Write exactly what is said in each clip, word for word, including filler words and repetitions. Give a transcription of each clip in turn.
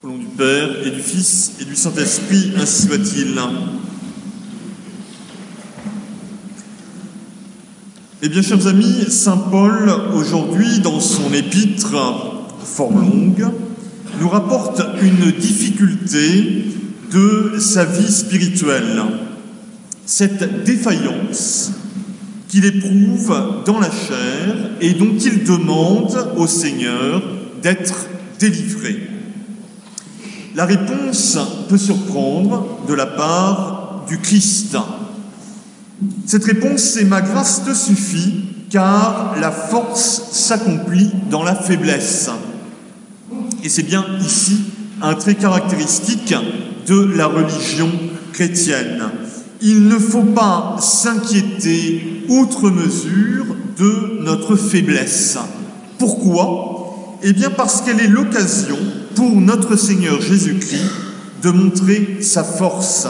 Au nom du Père, et du Fils, et du Saint-Esprit, ainsi soit-il. Eh bien, chers amis, saint Paul, aujourd'hui, dans son épître, fort longue, nous rapporte une difficulté de sa vie spirituelle. Cette défaillance qu'il éprouve dans la chair et dont il demande au Seigneur d'être délivré. La réponse peut surprendre de la part du Christ. Cette réponse, c'est « Ma grâce te suffit, car la force s'accomplit dans la faiblesse ». Et c'est bien ici un trait caractéristique de la religion chrétienne. Il ne faut pas s'inquiéter outre mesure de notre faiblesse. Pourquoi ? Eh bien parce qu'elle est l'occasion pour notre Seigneur Jésus-Christ de montrer sa force.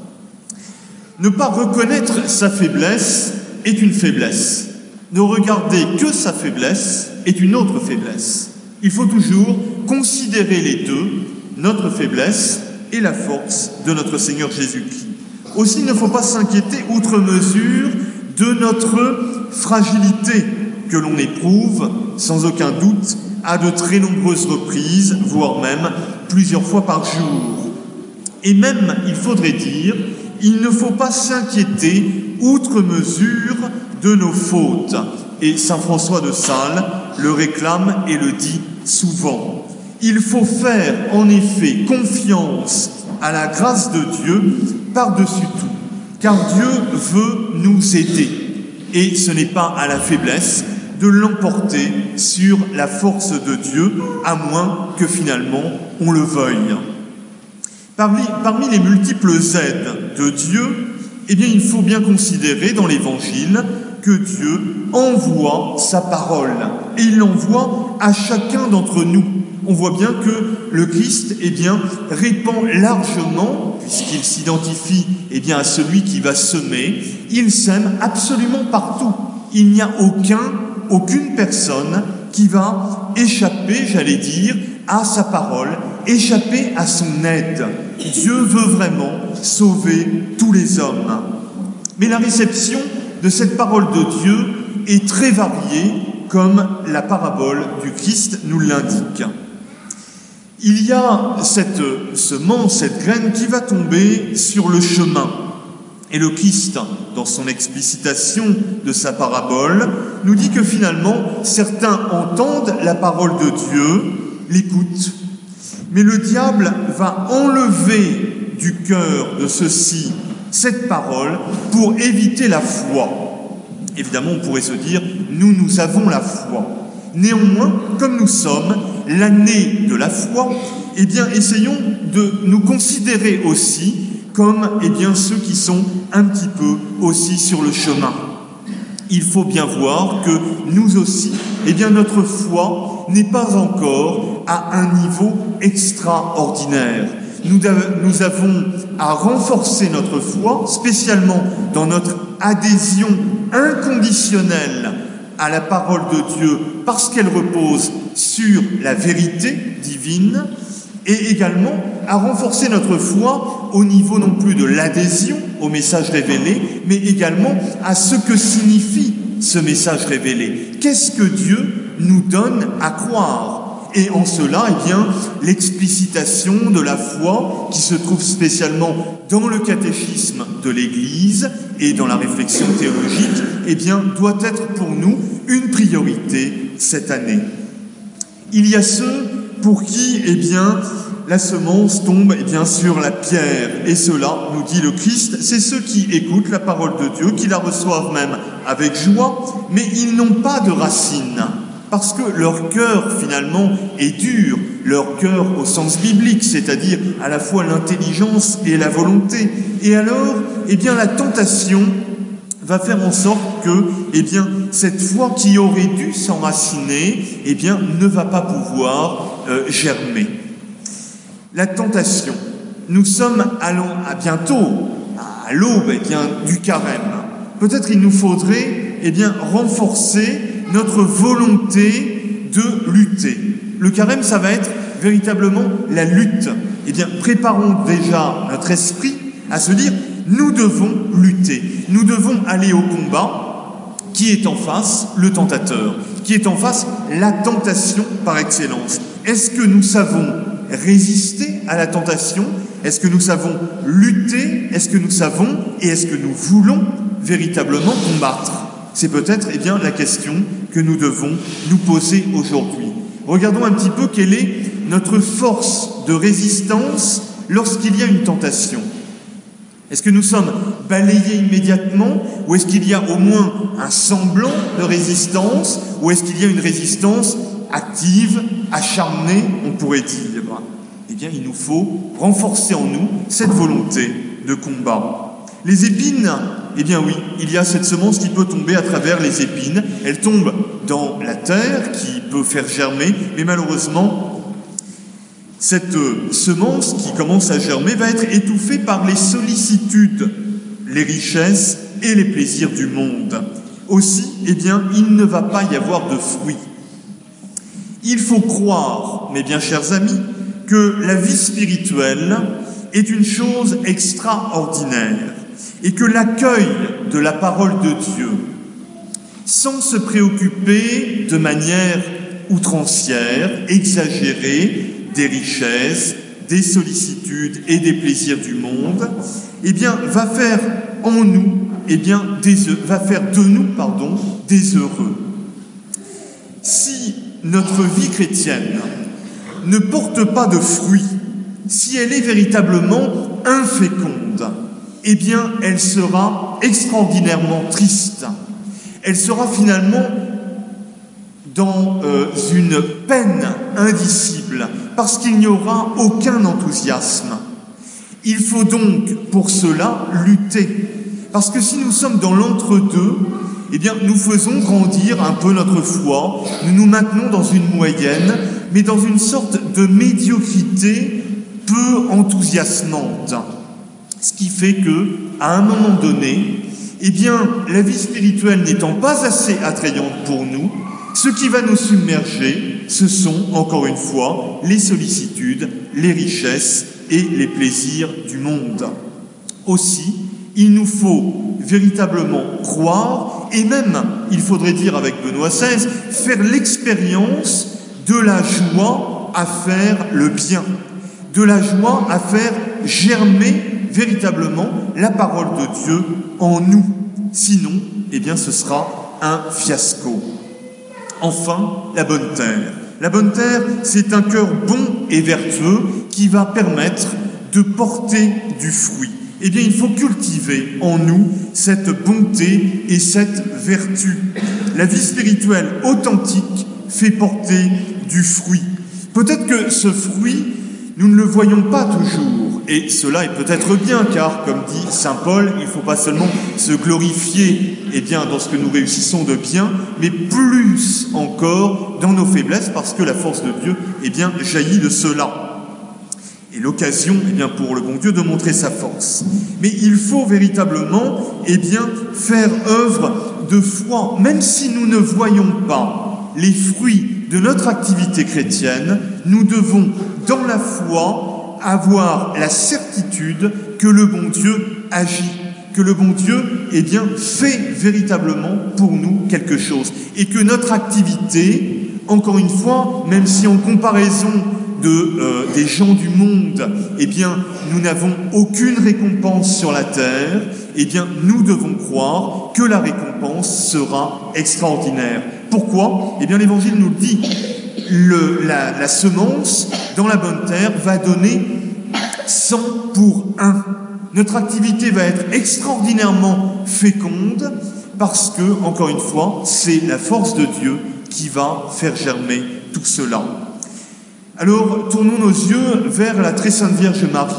Ne pas reconnaître sa faiblesse est une faiblesse. Ne regarder que sa faiblesse est une autre faiblesse. Il faut toujours considérer les deux, notre faiblesse et la force de notre Seigneur Jésus-Christ. Aussi, il ne faut pas s'inquiéter outre mesure de notre fragilité que l'on éprouve, sans aucun doute, à de très nombreuses reprises, voire même plusieurs fois par jour. Et même, il faudrait dire, il ne faut pas s'inquiéter outre mesure de nos fautes. Et saint François de Sales le réclame et le dit souvent. Il faut faire en effet confiance à la grâce de Dieu par-dessus tout, car Dieu veut nous aider. Et ce n'est pas à la faiblesse de l'emporter sur la force de Dieu, à moins que finalement on le veuille. Parmi, parmi les multiples aides de Dieu, eh bien, il faut bien considérer dans l'Évangile que Dieu envoie sa parole, et il l'envoie à chacun d'entre nous. On voit bien que le Christ, eh bien, répand largement, puisqu'il s'identifie, eh bien, à celui qui va semer, il sème absolument partout. Il n'y a aucun Aucune personne qui va échapper, j'allais dire, à sa parole, échapper à son aide. Dieu veut vraiment sauver tous les hommes. Mais la réception de cette parole de Dieu est très variée, comme la parabole du Christ nous l'indique. Il y a cette semence, cette graine qui va tomber sur le chemin. Et le Christ, dans son explicitation de sa parabole, nous dit que finalement, certains entendent la parole de Dieu, l'écoutent, mais le diable va enlever du cœur de ceux-ci cette parole pour éviter la foi. Évidemment, on pourrait se dire, nous, nous avons la foi. Néanmoins, comme nous sommes l'année de la foi, eh bien, essayons de nous considérer aussi comme eh bien, ceux qui sont un petit peu aussi sur le chemin. Il faut bien voir que nous aussi, eh bien, notre foi n'est pas encore à un niveau extraordinaire. Nous, nous avons à renforcer notre foi, spécialement dans notre adhésion inconditionnelle à la parole de Dieu, parce qu'elle repose sur la vérité divine, et également à renforcer notre foi au niveau non plus de l'adhésion au message révélé, mais également à ce que signifie ce message révélé. Qu'est-ce que Dieu nous donne à croire ? Et en cela, eh bien, l'explicitation de la foi, qui se trouve spécialement dans le catéchisme de l'Église et dans la réflexion théologique, eh bien, doit être pour nous une priorité cette année. Il y a ceux pour qui, eh bien, la semence tombe eh bien, sur la pierre. Et cela, nous dit le Christ, c'est ceux qui écoutent la parole de Dieu, qui la reçoivent même avec joie, mais ils n'ont pas de racines, parce que leur cœur, finalement, est dur, leur cœur au sens biblique, c'est-à-dire à la fois l'intelligence et la volonté. Et alors, eh bien, la tentation va faire en sorte que, eh bien, cette foi qui aurait dû s'enraciner, eh bien, ne va pas pouvoir euh, germer. La tentation. Nous sommes allons à bientôt, à l'aube, eh bien, du carême. Peut-être il nous faudrait, eh bien, renforcer notre volonté de lutter. Le carême, ça va être véritablement la lutte, eh bien, préparons déjà notre esprit à se dire, nous devons lutter, nous devons aller au combat. Qui est en face? Le tentateur. Qui est en face? La tentation par excellence. Est-ce que nous savons résister à la tentation? Est-ce que nous savons lutter? Est-ce que nous savons et est-ce que nous voulons véritablement combattre? C'est peut-être eh bien, la question que nous devons nous poser aujourd'hui. Regardons un petit peu quelle est notre force de résistance lorsqu'il y a une tentation. Est-ce que nous sommes balayés immédiatement ou est-ce qu'il y a au moins un semblant de résistance ou est-ce qu'il y a une résistance active, acharnée, on pourrait dire? Eh bien, il nous faut renforcer en nous cette volonté de combat. Les épines, eh bien oui, il y a cette semence qui peut tomber à travers les épines. Elle tombe dans la terre qui peut faire germer, mais malheureusement, cette semence qui commence à germer va être étouffée par les sollicitudes, les richesses et les plaisirs du monde. Aussi, eh bien, il ne va pas y avoir de fruits. Il faut croire, mes bien chers amis, que la vie spirituelle est une chose extraordinaire et que l'accueil de la parole de Dieu, sans se préoccuper de manière outrancière, exagérée, des richesses, des sollicitudes et des plaisirs du monde, eh bien, va faire en nous, eh bien, des, va faire de nous, pardon, des heureux. Si notre vie chrétienne ne porte pas de fruits, si elle est véritablement inféconde, eh bien, elle sera extraordinairement triste. Elle sera finalement dans euh, une peine indicible, parce qu'il n'y aura aucun enthousiasme. Il faut donc, pour cela, lutter. Parce que si nous sommes dans l'entre-deux, eh bien, nous faisons grandir un peu notre foi, nous nous maintenons dans une moyenne, mais dans une sorte de médiocrité peu enthousiasmante. Ce qui fait que, à un moment donné, eh bien, la vie spirituelle n'étant pas assez attrayante pour nous, ce qui va nous submerger, ce sont, encore une fois, les sollicitudes, les richesses et les plaisirs du monde. Aussi, il nous faut véritablement croire, et même, il faudrait dire avec Benoît seize, faire l'expérience de la joie à faire le bien, de la joie à faire germer véritablement la parole de Dieu en nous. Sinon, eh bien, ce sera un fiasco. Enfin, la bonne terre. La bonne terre, c'est un cœur bon et vertueux qui va permettre de porter du fruit. Eh bien, il faut cultiver en nous cette bonté et cette vertu. La vie spirituelle authentique fait porter du fruit. Peut-être que ce fruit, nous ne le voyons pas toujours, et cela est peut-être bien, car, comme dit saint Paul, il ne faut pas seulement se glorifier eh bien, dans ce que nous réussissons de bien, mais plus encore dans nos faiblesses, parce que la force de Dieu eh bien, jaillit de cela. Et l'occasion eh bien, pour le bon Dieu de montrer sa force. Mais il faut véritablement eh bien, faire œuvre de foi, même si nous ne voyons pas les fruits de notre activité chrétienne, nous devons, dans la foi, avoir la certitude que le bon Dieu agit, que le bon Dieu eh bien, fait véritablement pour nous quelque chose. Et que notre activité, encore une fois, même si en comparaison de, euh, des gens du monde, eh bien, nous n'avons aucune récompense sur la terre, eh bien, nous devons croire que la récompense sera extraordinaire. Pourquoi ? Eh bien, l'Évangile nous le dit. Le, la, la semence dans la bonne terre va donner cent pour un. Notre activité va être extraordinairement féconde parce que, encore une fois, c'est la force de Dieu qui va faire germer tout cela. Alors, tournons nos yeux vers la très sainte Vierge Marie,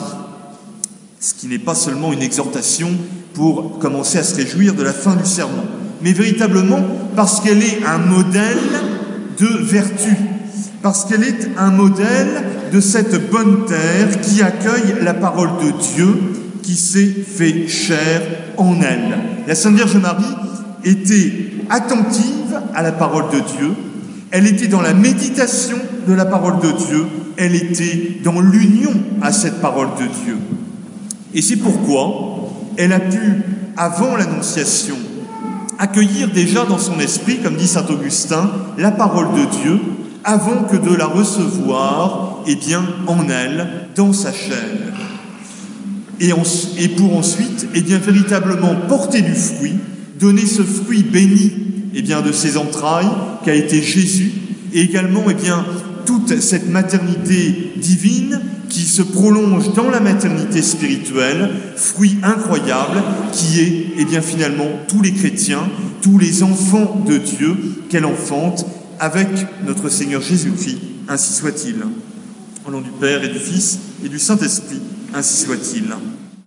ce qui n'est pas seulement une exhortation pour commencer à se réjouir de la fin du sermon, mais véritablement parce qu'elle est un modèle de vertu, parce qu'elle est un modèle de cette bonne terre qui accueille la parole de Dieu qui s'est fait chair en elle. La Sainte Vierge Marie était attentive à la parole de Dieu, elle était dans la méditation de la parole de Dieu elle était dans l'union à cette parole de Dieu. Et c'est pourquoi elle a pu, avant l'Annonciation, accueillir déjà dans son esprit, comme dit saint Augustin, la parole de Dieu, avant que de la recevoir, eh bien, en elle, dans sa chair. Et, en, et pour ensuite, eh bien, véritablement porter du fruit, donner ce fruit béni, eh bien, de ses entrailles, qu'a été Jésus, et également, eh bien, toute cette maternité divine qui se prolonge dans la maternité spirituelle, fruit incroyable, qui est, eh bien, finalement, tous les chrétiens, tous les enfants de Dieu qu'elle enfante, avec notre Seigneur Jésus-Christ, ainsi soit-il. Au nom du Père et du Fils et du Saint-Esprit, ainsi soit-il.